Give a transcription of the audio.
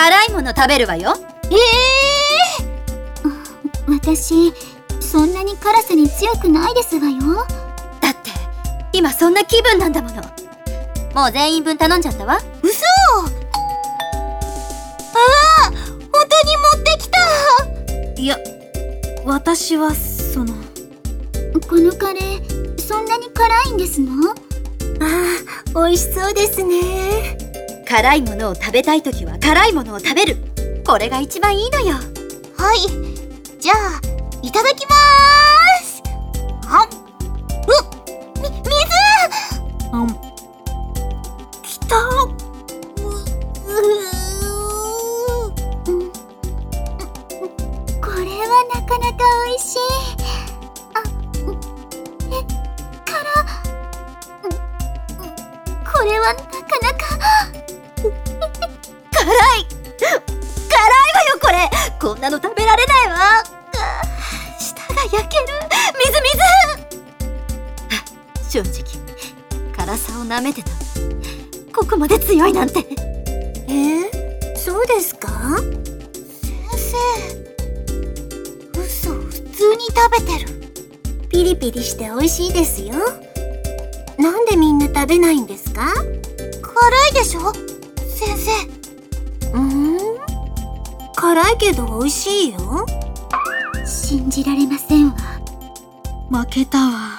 辛いもの食べるわよ。 私、そんなに辛さに強くないですわよ。 だって今そんな気分なんだもの。もう全員分頼んじゃったわ。 嘘。本当に持ってきた。 いや、私はこのカレー、そんなに辛いんですの？ 美味しそうですね。 辛いものを食べたいときは辛いものを食べる。これが一番いいのよ。 はい、じゃあいただきまーす。水。 きた。 これはなかなか美味しい。これはなかなか辛いわよこれ。こんなの食べられないわ。舌が焼ける。水。正直辛さをなめてた。ここまで強いなんて。 そうですか？ 先生、嘘、普通に食べてる。 ピリピリして美味しいですよ。なんでみんな食べないんですか？ 辛いでしょ先生。 辛いけど美味しいよ。 信じられませんわ。 負けたわ。